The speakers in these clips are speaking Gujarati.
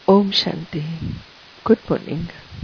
ઓમ શાંતિ. Good morning.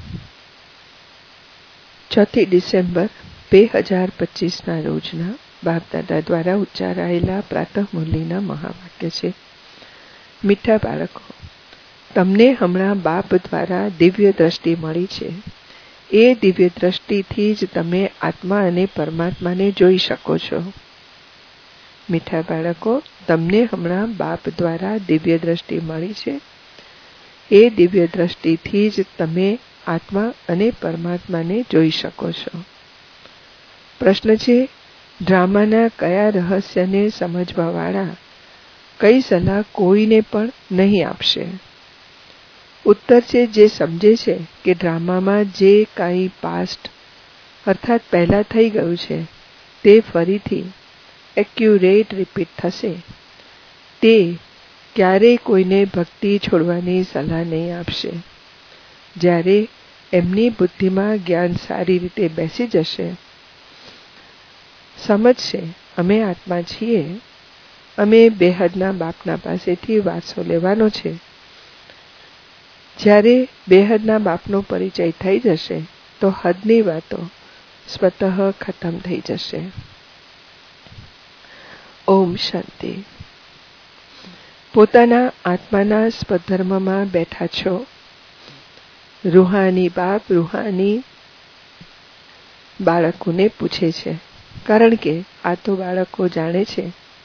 4 ડિસેમ્બર 2025ના રોજના બાપદાદા દ્વારા ઉચ્ચારાયેલા પ્રાતઃ મુરલીના મહાવાક્ય છે. મીઠા બાળકો, તમને હમણાં બાપ દ્વારા દિવ્ય દ્રષ્ટિ મળી છે. એ દિવ્ય દ્રષ્ટિથી જ તમે આત્મા અને પરમાત્માને જોઈ શકો છો. મીઠા બાળકો, તમને હમણાં બાપ દ્વારા દિવ્ય દ્રષ્ટિ મળી છે. એ દિવ્ય દ્રષ્ટિથી જ તમે આત્મા અને પરમાત્માને જોઈ શકો છો. પ્રશ્ન છે, ડ્રામાના કયા રહસ્યને સમજવાવાળા કઈ સલાહ કોઈને પણ નહીં આપશે? ઉત્તર છે, જે સમજે છે કે ડ્રામામાં જે કાંઈ પાસ્ટ અર્થાત પહેલાં થઈ ગયું છે તે ફરીથી એક્યુરેટ રિપીટ થશે, તે ક્યારેય કોઈને ભક્તિ છોડવાની સલાહ નહીં આપશે. જ્યારે એમની બુદ્ધિમાં જ્ઞાન સારી રીતે બેસી જશે, સમજશે અમે આત્મા છીએ, અમે બેહદના બાપના પાસેથી વારસો લેવાનો છે. જ્યારે બેહદના બાપનો પરિચય થઈ જશે તો હદની વાતો સ્વતઃ ખતમ થઈ જશે. ઓમ શાંતિ. પોતાના આત્માના સ્વધર્મમાં બેઠા છો. રૂહાની બાપ રૂહાની બાળકોને પૂછે છે, કારણ કે આ તો બાળકો જાણે છે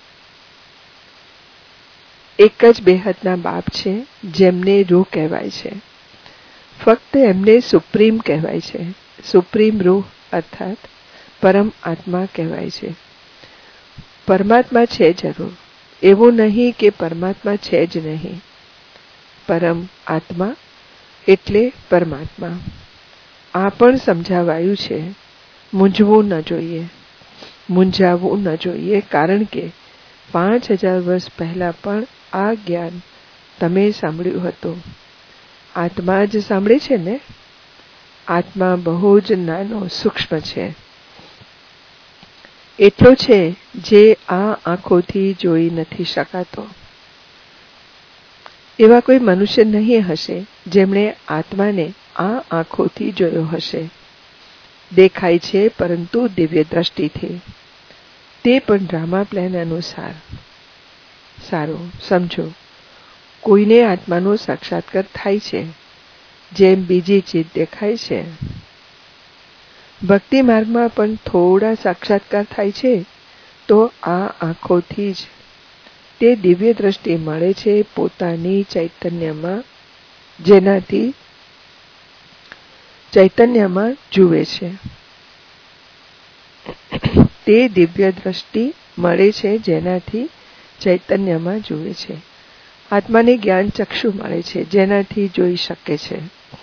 એક જ બેહદના બાપ છે જેમને રૂહ કહેવાય છે. ફક્ત એમને સુપ્રીમ કહેવાય છે. સુપ્રીમ રૂહ અર્થાત પરમ આત્મા કહેવાય છે. પરમાત્મા છે જરૂર, એવું નહીં કે પરમાત્મા છે જ નહીં. પરમ આત્મા એટલે પરમાત્મા. આ પણ સમજાવાયું છે. મૂંઝવું ન જોઈએ, મૂંઝાવવું ન જોઈએ, કારણ કે 5000 વર્ષ પહેલા પણ આ જ્ઞાન તમે સાંભળ્યું હતું. આત્મા જ સાંભળે છે ને? આત્મા બહુ જ નાનો સૂક્ષ્મ છે. એટલો છે જે આ આંખોથી જોઈ નથી શકાતો. એવા કોઈ મનુષ્ય નહીં હશે જેમણે આત્માને આ આંખોથી જોયો હશે. દેખાય છે પરંતુ દિવ્ય દ્રષ્ટિથી, તે પણ ડ્રામા પ્લાન અનુસાર. સારું સમજો, કોઈને આત્માનો સાક્ષાત્કાર થાય છે જેમ બીજી ચીજ દેખાય છે. ભક્તિ માર્ગમાં પણ થોડા સાક્ષાત્કાર થાય છે તો આ આંખોથી જ તે દિવ્ય દ્રષ્ટિ મળે છે પોતાની ચૈતન્યમાં, જેનાથી ચૈતન્યમાં જુએ છે. તે દિવ્ય દ્રષ્ટિ મળે છે જેનાથી ચૈતન્યમાં જુએ છે. આત્માને જ્ઞાન ચક્ષુ મળે છે જેનાથી જોઈ શકે છે.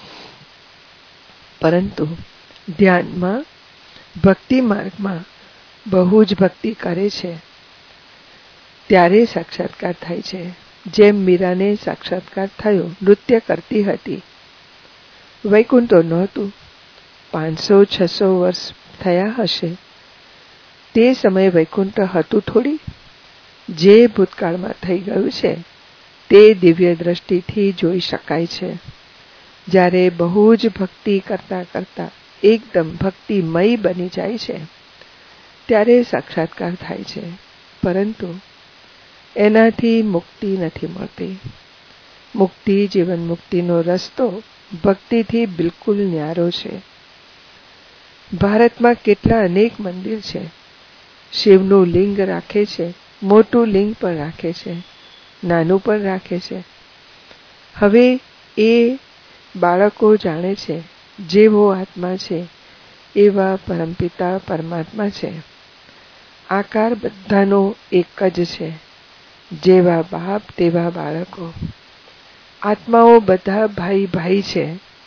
પરંતુ ધ્યાનમાં, ભક્તિ માર્ગમાં બહુ જ ભક્તિ કરે છે ત્યારે સાક્ષાત્કાર થાય છે. જેમ મીરાને સાક્ષાત્કાર થયો, નૃત્ય કરતી હતી. વૈકુંઠ તો નહોતું. 500-600 વર્ષ થયા હશે. તે સમયે વૈકુંઠ હતું થોડી? જે ભૂતકાળમાં થઈ ગયું છે તે દિવ્ય દ્રષ્ટિથી જોઈ શકાય છે. જ્યારે બહુ જ ભક્તિ કરતા કરતા એકદમ ભક્તિમય બની જાય છે ત્યારે સાક્ષાત્કાર થાય છે. પરંતુ એનાથી મુક્તિ નથી મળતી. મુક્તિ, જીવન મુક્તિનો રસ્તો ભક્તિથી બિલકુલ ન્યારો છે. ભારતમાં કેટલા અનેક મંદિર છે. શિવનું લિંગ રાખે છે, મોટું લિંગ પણ રાખે છે, નાનું પણ રાખે છે. હવે એ બાળકો જાણે છે જેવો આત્મા છે એવા પરમપિતા પરમાત્મા છે. આકાર બધાનો એક જ છે. જેવા બાપ તેવા બાળકો. આત્માઓ બધા ભાઈ ભાઈ છે.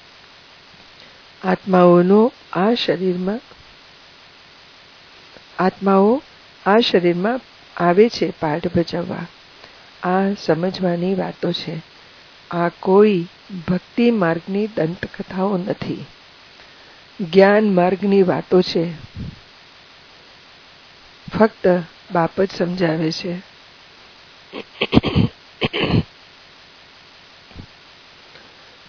આત્માઓ આ શરીરમાં આવે છે પાઠ ભજવવા. આ સમજવાની વાતો છે. આ કોઈ ભક્તિ માર્ગની દંતકથાઓ નથી. જ્ઞાન માર્ગની વાતો છે. ફક્ત બાપ જ સમજાવે છે.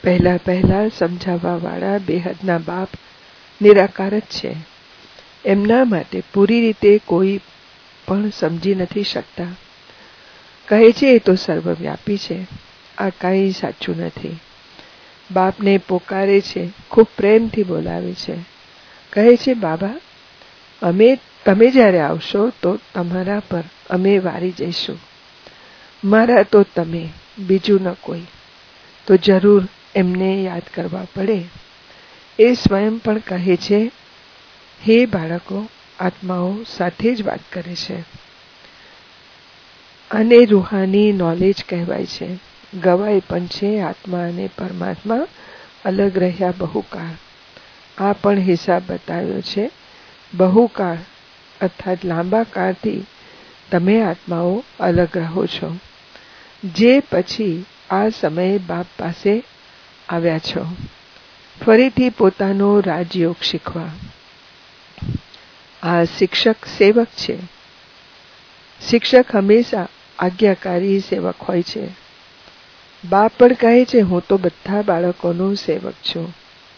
પહેલા સમજાવવાવાળા બેહદના બાપ નિરાકાર જ છે. એમના માટે પૂરી રીતે કોઈ પણ સમજી નથી શકતા. કહે છે એ તો સર્વવ્યાપી છે. આ કાંઈ સાચું નથી. બાપને પોકારે છે, ખૂબ પ્રેમથી બોલાવે છે. કહે છે, બાબા, તમે જ્યારે આવશો તો તમારા પર અમે વારી જઈશું. મારા તો તમે, બીજું ન કોઈ. તો જરૂર એમને યાદ કરવા પડે. એ સ્વયં પણ કહે છે, હે બાળકો, આત્માઓ સાથે જ વાત કરે છે. અને રૂહાની નોલેજ કહેવાય છે. ગવાય પણ છે, આત્મા અને પરમાત્મા અલગ રહ્યા બહુકાળ. આ પણ હિસાબ બતાવ્યો છે. બહુકાળ અર્થાત લાંબા કાળથી તમે આત્માઓ અલગ રહો છો, જે પછી આ સમયે બાપ પાસે આવ્યા છો ફરીથી પોતાનો રાજયોગ શીખવા. આ શિક્ષક સેવક છે. શિક્ષક હંમેશા આજ્ઞાકારી સેવક હોય છે. બાપ પણ કહે છે, હું તો બધા બાળકોનો સેવક છું.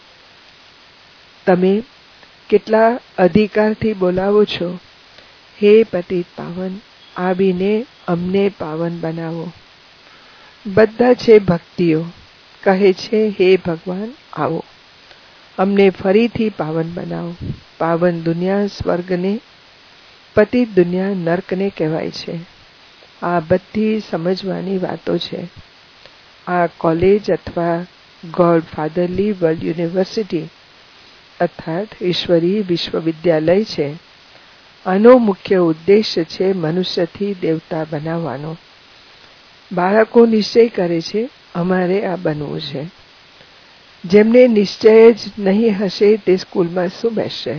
તમે કેટલા અધિકારથી બોલાવો છો, હે પતિત પાવન, આવીને અમને પાવન બનાવો. બધા છે ભક્તિઓ, કહે છે, હે ભગવાન, આવો અમને ફરીથી પાવન બનાવો. પાવન દુનિયા સ્વર્ગને, પતિત દુનિયા નર્કને કહેવાય છે. આ બધી સમજવાની વાતો છે. આ કોલેજ અથવા ગોડ ફાધરલી વર્લ્ડ યુનિવર્સિટી અર્થાત ઈશ્વરી વિશ્વવિદ્યાલય છે. આનો મુખ્ય ઉદ્દેશ્ય છે મનુષ્યથી દેવતા બનાવવાનો. બાળકો નિશ્ચય કરે છે, અમારે આ બનવું છે. જેમને નિશ્ચય જ નહીં હશે તે સ્કૂલમાં શું બેસશે?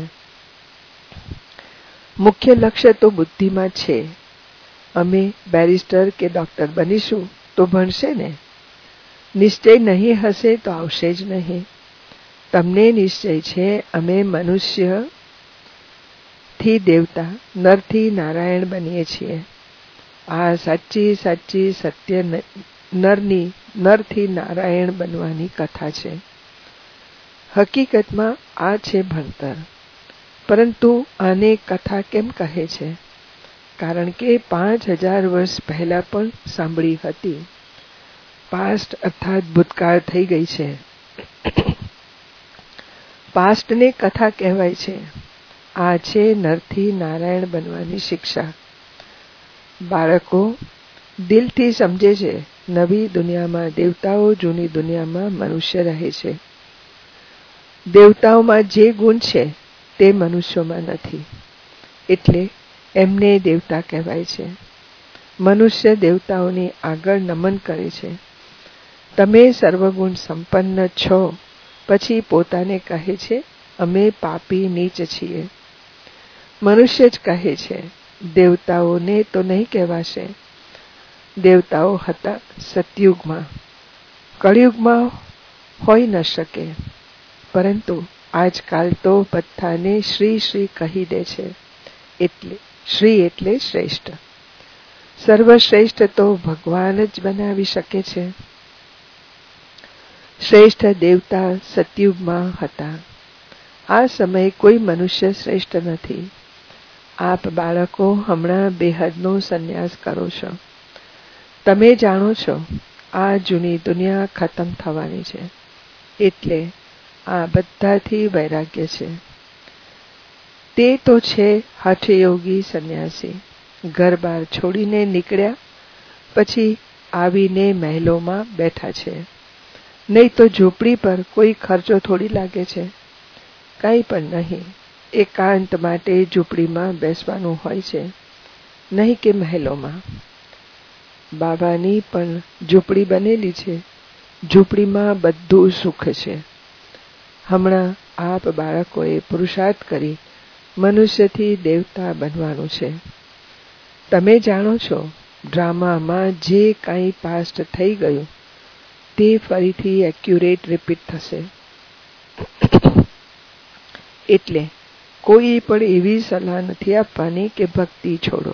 મુખ્ય લક્ષ્ય તો બુદ્ધિમાં છે. અમે બેરિસ્ટર કે ડોક્ટર બનીશું તો ભણશે ને. નિશ્ચય નહીં હશે તો આવશે જ નહીં. તમને નિશ્ચય છે અમે મનુષ્યથી દેવતા, નરથી નારાયણ બનીએ છીએ. આ સાચી સત્ય નરથી નારાયણ બનવાની કથા છે. હકીકતમાં આ છે ભણતર. પરંતુ આને કથા કેમ કહે છે? કારણ કે 5000 વર્ષ પહેલા પણ સાંભળી હતી. પાસ્ટ અર્થાત ભૂતકાળ થઈ ગઈ છે. પાસ્ટને કથા કહેવાય છે. આ છે નરથી નારાયણ બનવાની શિક્ષા. બાળકો દિલથી સમજે છે, નવી દુનિયામાં દેવતાઓ, જૂની દુનિયામાં મનુષ્ય રહે છે. દેવતાઓમાં જે ગુણ છે તે મનુષ્યોમાં નથી, એટલે એમને દેવતા કહેવાય છે. મનુષ્ય દેવતાઓની આગળ નમન કરે છે. તમે સર્વગુણ સંપન્ન છો, પછી પોતાને કહે છે, અમે પાપી નીચ છીએ. મનુષ્ય જ કહે છે. દેવતાઓને તો નહીં કહેવાશે. દેવતાઓ હતા સતયુગમાં, કળિયુગમાં હોઈ ન શકે. પરંતુ આજકાલ તો બધાને શ્રી શ્રી કહી દે છે. એટલે શ્રી એટલે શ્રેષ્ઠ. સર્વશ્રેષ્ઠ તો ભગવાન જ બનાવી શકે છે. શ્રેષ્ઠ દેવતા સતયુગમાં હતા. આ સમયે કોઈ મનુષ્ય શ્રેષ્ઠ નથી. આપ બાળકો હમણાં બેહદનો સંન્યાસ કરો છો. તમે જાણો છો આ જૂની દુનિયા ખતમ થવાની છે. એટલે આ બધાથી વૈરાગ્ય છે. તે તો છે હઠયોગી સંન્યાસી. ઘર-બાર છોડીને નીકળ્યા, પછી આવીને મહેલોમાં બેઠા છે. નહીં તો ઝૂંપડી પર કોઈ ખર્ચો થોડી લાગે છે. કંઈ પણ નહીં. એકાંત માટે ઝૂંપડીમાં બેસવાનું હોય છે, નહીં કે મહેલોમાં. બાબાની પણ ઝૂંપડી બનેલી છે. ઝૂંપડીમાં બધું સુખ છે. હમણાં આપ બાળકોએ પુરુષાર્થ કરી મનુષ્યથી દેવતા બનવાનું છે. તમે જાણો છો ડ્રામામાં જે કાંઈ પાસ્ટ થઈ ગયું તે ફરીથી એક્યુરેટ રિપીટ થશે. એટલે કોઈ પણ એવી સલાહ નથી આપવાની કે ભક્તિ છોડો.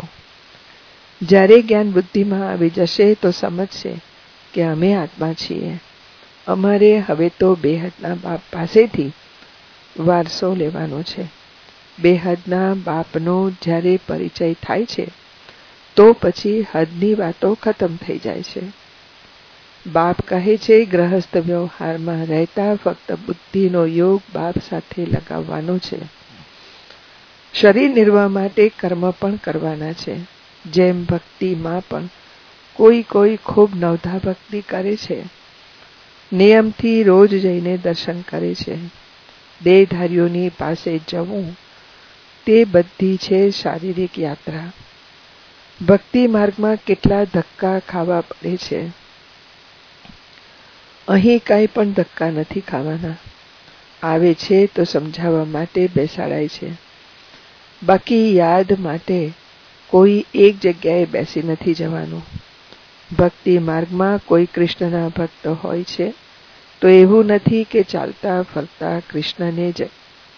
જ્યારે જ્ઞાન બુદ્ધિમાં આવી જશે તો સમજશે કે અમે આત્મા છીએ. અમારે હવે તો બેહદના બાપ પાસેથી વારસો લેવાનો છે. બેહદના બાપનો જ્યારે પરિચય થાય છે તો પછી હદની વાતો ખતમ થઈ જાય છે. બાપ કહે છે, ગ્રહસ્થ વ્યવહારમાં રહેતા ફક્ત બુદ્ધિનો યોગ બાપ સાથે લગાવવાનો છે. શરીર નિર્વાહ માટે કર્મ પણ કરવાના છે. જેમ ભક્તિમાં પણ કોઈ ખૂબ નવધા ભક્તિ કરે છે, નિયમથી રોજ જઈને દર્શન કરે છે. દેહધારીઓની પાસે જવું તે બધી છે શારીરિક યાત્રા. ભક્તિ માર્ગમાં કેટલા ધક્કા ખાવા પડે છે. અહીં કાંઈ પણ ધક્કા નથી ખાવાના. આવે છે તો સમજાવવા માટે બેસાડાય છે. બાકી યાદ માટે કોઈ એક જગ્યાએ બેસી નથી જવાનું. ભક્તિ માર્ગમાં કોઈ કૃષ્ણના ભક્ત હોય છે તો એવું નથી કે ચાલતા ફરતા કૃષ્ણને જ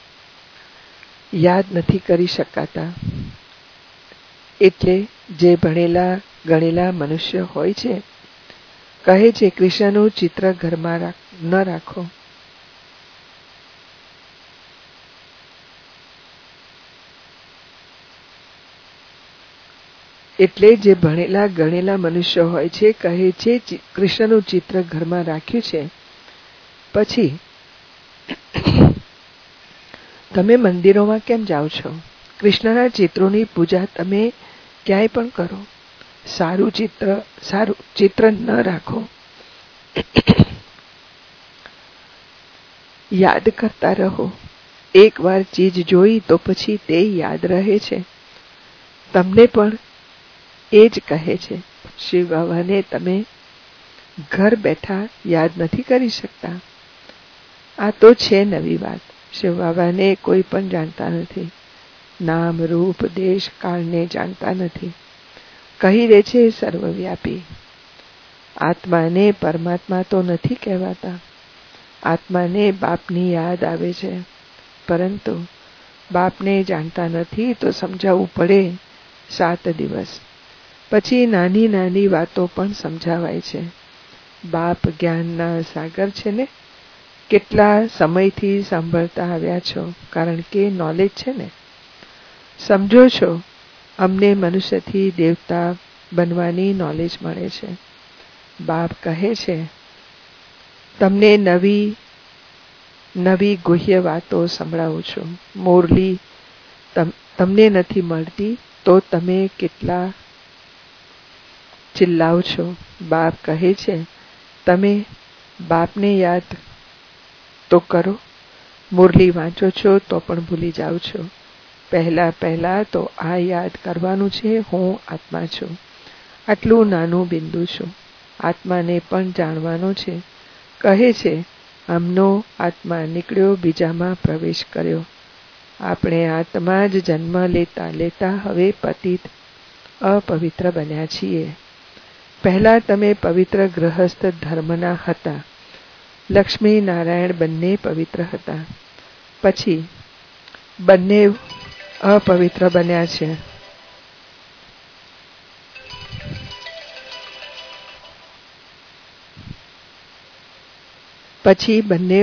યાદ નથી કરી શકાતા. એટલે જે ભણેલા ગણેલા મનુષ્ય હોય છે કહે છે, કૃષ્ણનું ચિત્ર ઘરમાં ન રાખો. એટલે જે ભણેલા ગણેલા મનુષ્ય હોય છે કહે છે, કૃષ્ણનું ચિત્ર ઘરમાં રાખ્યું છે, પછી તમે મંદિરોમાં કેમ જાઓ છો? કૃષ્ણના ચિત્રોની પૂજા તમે ક્યાંય પણ કરો. સારું ચિત્ર ન રાખો. યાદ કરતા રહો. એકવાર ચીજ જોઈ તો પછી તે યાદ રહે છે. તમને પણ એ જ કહે છે. શિવ બાબાને તમે ઘર બેઠા યાદ નથી કરી શકતા. આ તો છે નવી વાત. શિવ બાબાને કોઈ પણ જાણતા નથી. નામ રૂપ દેશ કાળને જાણતા નથી. કહી દે છે સર્વવ્યાપી. આત્માને પરમાત્મા તો નથી કહેવાતા. આત્માને બાપની યાદ આવે છે, પરંતુ બાપને જાણતા નથી તો સમજાવવું પડે 7 દિવસ. પછી નાની નાની વાતો પણ સમજાવાય છે. બાપ જ્ઞાનના સાગર છે ને, કેટલા સમયથી સાંભળતા આવ્યા છો, કારણ કે નોલેજ છે ને. સમજો છો, અમને મનુષ્યથી દેવતા બનવાની નોલેજ મળે છે. બાપ કહે છે, તમને નવી ગુહ્ય વાતો સંભળાવું છું. મોરલી તમને નથી મળતી તો તમે કેટલા ચિલ્લાવ છો. બાપ કહે છે, તમે બાપને યાદ તો કરો. મુરલી વાંચો છો તો પણ ભૂલી જાઓ છો. પહેલા તો આ યાદ કરવાનું છે, હું આત્મા છું. આટલું નાનું બિંદુ છું. આત્માને પણ જાણવાનો છે. કહે છે, આમનો આત્મા નીકળ્યો, બીજામાં પ્રવેશ કર્યો. આપણે આત્મા જ જન્મ લેતા લેતા હવે પતિત અપવિત્ર બન્યા છીએ. પહેલા તમે પવિત્ર ગ્રહસ્થ ધર્મના હતા. લક્ષ્મી નારાયણ બંને પવિત્ર હતા. પછી બંને અપવિત્ર બન્યા છે. પછી બંને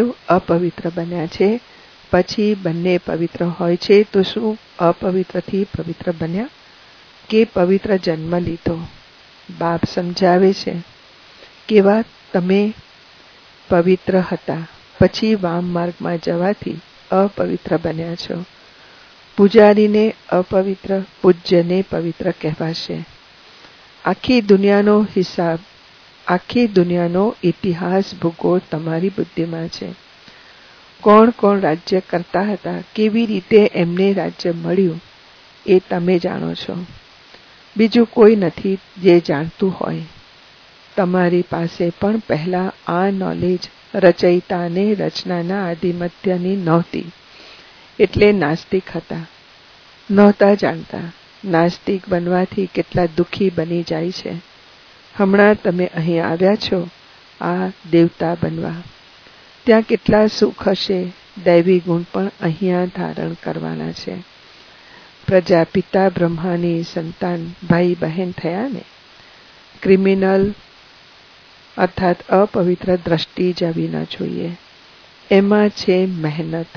પવિત્ર હોય છે તો શું અપવિત્રથી પવિત્ર બન્યા કે પવિત્ર જન્મ લીધો? બાપ સમજાવે છે, કેવા તમે પવિત્ર હતા, પછી વામ માર્ગમાં જવાથી અપવિત્ર બન્યા છો. પૂજારીને અપવિત્ર, પૂજ્યને પવિત્ર કહેવાશે. આખી દુનિયાનો ઇતિહાસ ભૂગોળ તમારી બુદ્ધિમાં છે. કોણ કોણ રાજ્ય કરતા હતા, કેવી રીતે એમને રાજ્ય મળ્યું એ તમે જાણો છો. બીજું કોઈ નથી જે જાણતું હોય. તમારી પાસે પણ પહેલા આ નોલેજ રચયિતા અને રચનાના આદિમધ્યની નહોતી. એટલે નાસ્તિક હતા, નહોતા જાણતા. નાસ્તિક બનવાથી કેટલા દુઃખી બની જાય છે. હમણાં તમે અહીં આવ્યા છો આ દેવતા બનવા. ત્યાં કેટલા સુખ હશે. દૈવી ગુણ પણ અહીંયા ધારણ કરવાના છે. પ્રજાપિતા બ્રહ્માની સંતાન ભાઈ બહેન થયા ને. ક્રિમિનલ અર્થાત અપવિત્ર દ્રષ્ટિ જવી ન જોઈએ. એમાં છે મહેનત.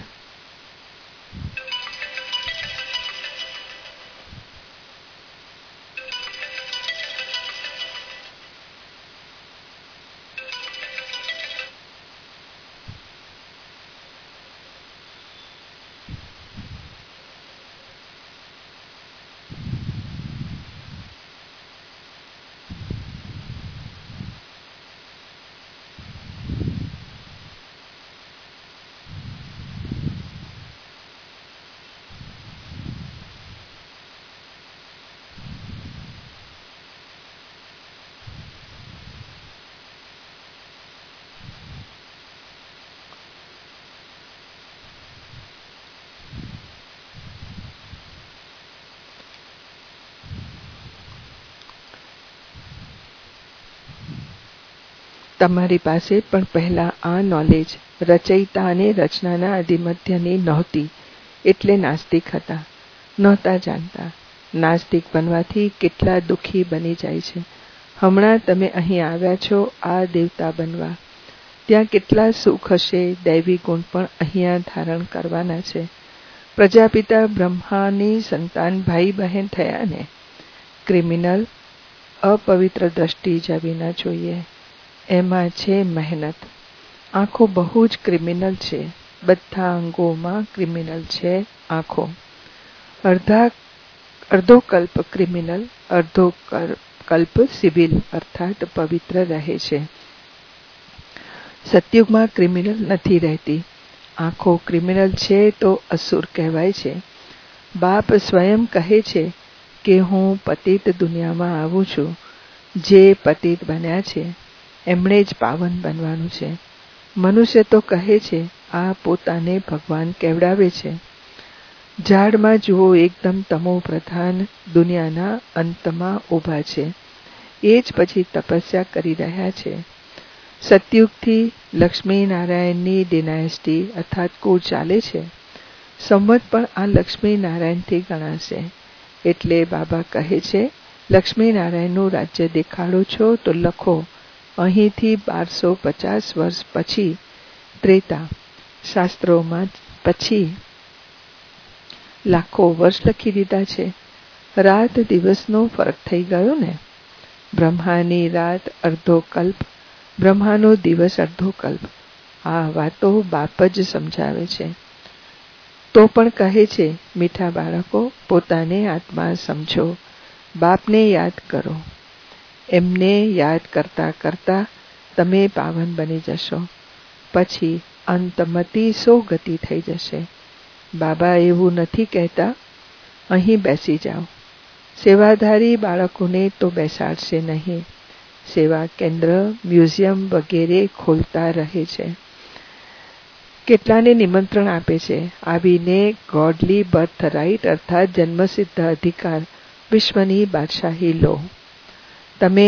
તમારી પાસે પણ પહેલા આ નોલેજ રચયિતા અને રચનાના આદિમધ્યની નહોતી, એટલે નાસ્તિક હતા, નહોતા જાણતા. નાસ્તિક બનવાથી કેટલા દુઃખી બની જાય છે. હમણાં તમે અહીં આવ્યા છો આ દેવતા બનવા, ત્યાં કેટલા સુખ હશે. દૈવી ગુણ પણ અહીંયા ધારણ કરવાના છે. પ્રજાપિતા બ્રહ્માની સંતાન ભાઈ બહેન થયા ને. ક્રિમિનલ અપવિત્ર દ્રષ્ટિ જવી ન જોઈએ. એમાં છે મહેનત. આંખો બહુ જ ક્રિમિનલ છે. બધા અંગોમાં ક્રિમિનલ છે આંખો. અડધો કલ્પ ક્રિમિનલ, અડધો કલ્પ સિવિલ અર્થાત પવિત્ર રહે છે. સતયુગમાં ક્રિમિનલ નથી રહેતી. આંખો ક્રિમિનલ છે તો અસુર કહેવાય છે. બાપ સ્વયં કહે છે કે હું પતિત દુનિયામાં આવું છું. જે પતિત બન્યા છે એમણે જ પાવન બનવાનું છે. મનુષ્ય તો કહે છે આ પોતાને ભગવાન કેવડાવે છે. ઝાડમાં જુઓ એકદમ તમો પ્રધાન દુનિયાના અંતમાં ઊભા છે. એ જ પછી તપસ્યા કરી રહ્યા છે. સતયુગથી લક્ષ્મી નારાયણની ડિનાયસ્ટી અર્થાત કુળ ચાલે છે. સંવત પણ આ લક્ષ્મી નારાયણથી ગણાશે. એટલે બાબા કહે છે લક્ષ્મી નારાયણનું રાજ્ય દેખાડો છો તો લખો. અહીંથી 1250 વર્ષ પછી ત્રેતા શાસ્ત્રોમાં પછી લાખો વર્ષ લખી દીધા છે. રાત દિવસનો ફરક થઈ ગયો ને. બ્રહ્માની રાત અડધો કલ્પ, બ્રહ્માનો દિવસ અડધો કલ્પ. આ વાતો બાપ જ સમજાવે છે. તો પણ કહે છે મીઠા બાળકો પોતાને આત્મા સમજો, બાપને યાદ કરો. એમને યાદ કરતા કરતા તમે પાવન બની જશો. પછી અંતમતી સો ગતિ થઈ જશે. બાબા એવું નથી કહેતા અહીં બેસી જાઓ. સેવાધારી બાળકોને તો બેસાડશે નહીં. સેવા કેન્દ્ર, મ્યુઝિયમ વગેરે ખોલતા રહે છે. કેટલાને નિમંત્રણ આપે છે આવીને ગોડલી બર્થ રાઇટ અર્થાત જન્મસિદ્ધ અધિકાર વિશ્વની બાદશાહી લો. તમે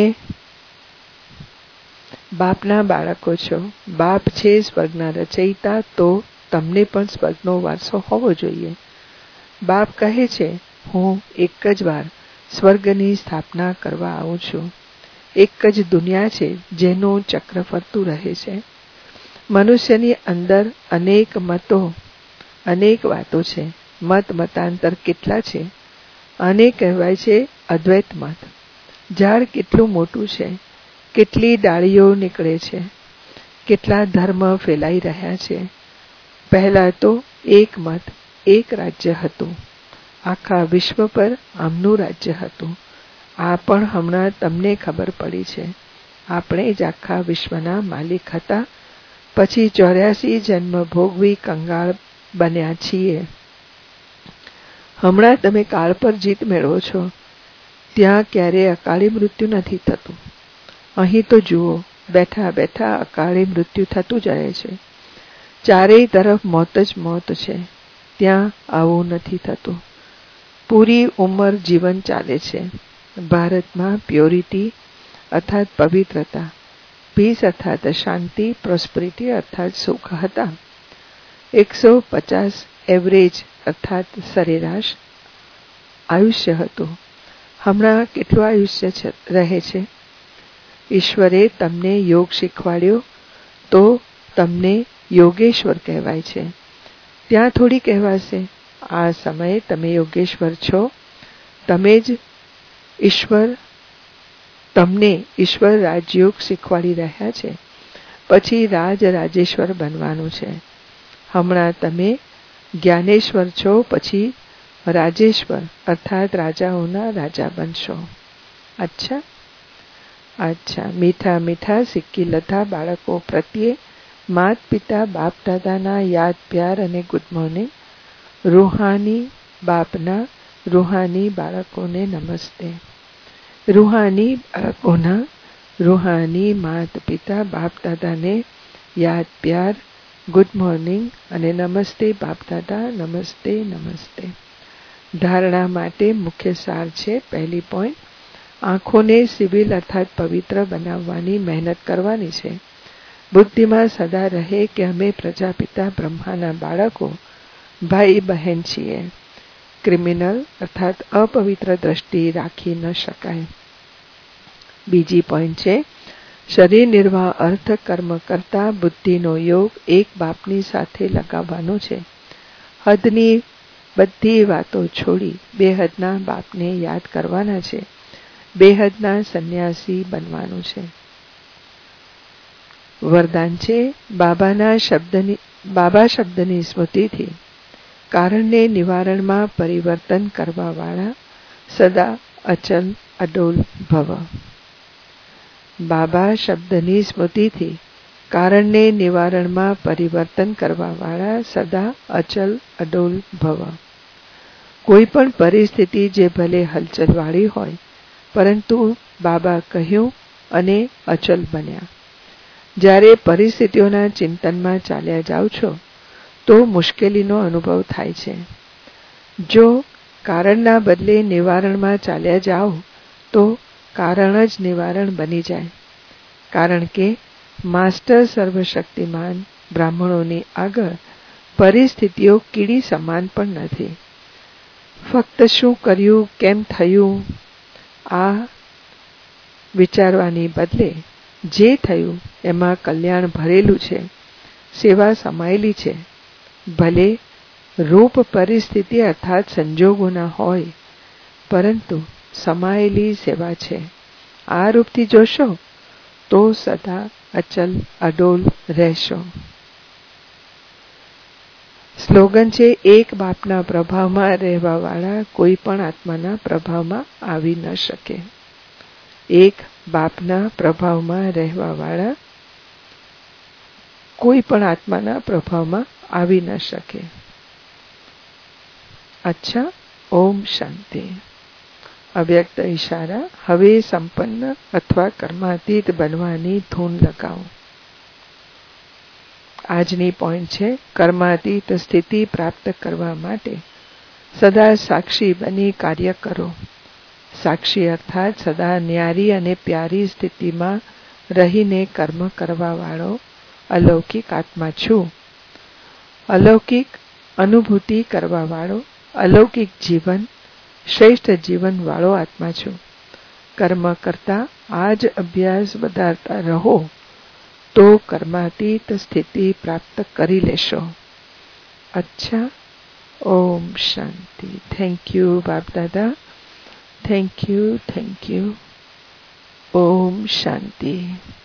બાપના બાળકો છો. બાપ છે સ્વર્ગના રચયિતા, તો તમને પણ સ્વર્ગનો વારસો હોવો જોઈએ. બાપ કહે છે હું એક જ વાર સ્વર્ગની સ્થાપના કરવા આવું છું. એક જ દુનિયા છે જેનું ચક્ર ફરતું રહે છે. મનુષ્યની અંદર અનેક મતો, અનેક વાતો છે. મતાંતર કેટલા છે. આને કહેવાય છે અદ્વૈત મત. ઝાડ કેટલું મોટું છે, કેટલી ડાળીઓ નીકળે છે, કેટલા ધર્મ ફેલાઈ રહ્યા છે. પહેલા તો એક મત, એક રાજ્ય હતું. આખા વિશ્વ પર આમનું રાજ્ય હતું. આ પણ હમણાં તમને ખબર પડી છે. આપણે જ આખા વિશ્વના માલિક હતા. પછી 84 જન્મ ભોગવી કંગાળ બન્યા છીએ. હમણાં તમે કાળ પર જીત મેળવો છો. ત્યાં ક્યારે અકાળી મૃત્યુ નથી થતું. અહીં તો જુઓ બેઠા બેઠા અકાળી મૃત્યુ થતું જ રહે છે. ચારેય તરફ મોત જ મોત છે. ત્યાં આવું નથી થતું. પૂરી ઉંમર જીવન ચાલે છે. ભારતમાં પ્યોરિટી અર્થાત પવિત્રતા, પીસ અર્થાત શાંતિ, પ્રોસ્પરિટી અર્થાત સુખ હતા. 150 એવરેજ અર્થાત સરેરાશ આયુષ્ય હતું. હમણાં કેટલું આયુષ્ય રહે છે? ઈશ્વરે તમને યોગ શીખવાડ્યો તો તમને યોગેશ્વર કહેવાય છે. ત્યાં થોડી કહેવાશે આ સમયે તમે યોગેશ્વર છો, તમે જ ઈશ્વર, તમને ઈશ્વર રાજયોગ શીખવાડી રહ્યા છે. પછી રાજેશ્વર બનવાનું છે. હમણાં તમે જ્ઞાનેશ્વર છો, પછી રાજેશ્વર અર્થાત રાજાઓના રાજા બનશો. અચ્છા. મીઠા મીઠા સિક્કી લતા બાળકો પ્રત્યે માત પિતા બાપ દાદાના યાદ પ્યાર અને ગુડ મોર્નિંગ. રૂહાની બાપના રૂહાની બાળકોને નમસ્તે. રૂહાની બાળકોના રૂહાની માત પિતા બાપ દાદાને યાદ પ્યાર, ગુડ મોર્નિંગ અને નમસ્તે બાપ દાદા, નમસ્તે નમસ્તે. ધારણા માટે મુખ્ય સાર છે. પહેલી પોઈન્ટ, આંખોને સિવિલ અર્થાત પવિત્ર બનાવવાની મહેનત કરવાની છે. બુદ્ધિમાં સદા રહે કે અમે પ્રજાપિતા બ્રહ્માના બાળકો, ભાઈ બહેન છીએ. ક્રિમિનલ અર્થાત અપવિત્ર દ્રષ્ટિ રાખી ન શકાય. બીજી પોઈન્ટ છે, શરીર નિર્વાહ અર્થ કર્મ કરતા બુદ્ધિનો યોગ એક બાપની સાથે લગાવવાનો છે. હદની બધી વાતો છોડી બેહદના બાપને યાદ કરવાના છે. બેહદના સંન્યાસી બનવાનું છે. વરદાન છે, બાબા શબ્દની સ્મૃતિથી કારણને નિવારણમાં પરિવર્તન કરવાવાળા સદા અચલ અડોલ ભવ. બાબા શબ્દની સ્મૃતિથી કારણને નિવારણમાં પરિવર્તન કરવાવાળા સદા અચલ અડોલ ભવ. કોઈ પણ પરિસ્થિતિ જે ભલે હલચલવાળી હોય, પરંતુ બાબા કહ્યું અને અચલ બન્યા. જ્યારે પરિસ્થિતિઓના ચિંતનમાં ચાલ્યા જાઓ છો તો મુશ્કેલીનો અનુભવ થાય છે. જો કારણના બદલે નિવારણમાં ચાલ્યા જાઓ તો કારણ જ નિવારણ બની જાય. કારણ કે માસ્ટર સર્વશક્તિમાન બ્રાહ્મણોની આગળ પરિસ્થિતિઓ કીડી સમાન પણ નથી. ફક્ત શું કર્યું, કેમ થયું, આ વિચારવાની બદલે જે થયું એમાં કલ્યાણ ભરેલું છે, સેવા સમાયેલી છે. ભલે રૂપ પરિસ્થિતિ અર્થાત સંજોગોના હોય, પરંતુ સમાયેલી સેવા છે. આ રૂપથી જોશો તો સદા અચલ અડોલ રહેશો. સ્લોગન છે, એક બાપના પ્રભાવમાં રહેવાવાળા કોઈ પણ આત્માના પ્રભાવમાં આવી ન શકે. એક બાપના પ્રભાવમાં રહેવાવાળા કોઈ પણ આત્માના પ્રભાવમાં આવી ન શકે. અચ્છા. ઓમ શાંતિ. અવ્યક્ત ઈશારા. હવે સંપન્ન અથવા કર્માતીત બનવાની ધૂન લગાવો. આજની પોઈન્ટ છે, કર્માતીત સ્થિતિ પ્રાપ્ત કરવા માટે સદા સાક્ષી બની કાર્ય કરો. સાક્ષી અર્થાત સદા ન્યારી અને પ્યારી સ્થિતિમાં રહીને કર્મ કરવાવાળો અલૌકિક આત્મા છું. અલૌકિક અનુભૂતિ કરવાવાળો અલૌકિક જીવન, શ્રેષ્ઠ જીવનવાળો આત્મા છું. કર્મ કરતા આ જ અભ્યાસ વધારતા રહો તો કર્માતીત સ્થિતિ પ્રાપ્ત કરી લેશો. અચ્છા. ઓમ શાંતિ. Thank you Bap Dada. Thank you. ઓમ શાંતિ.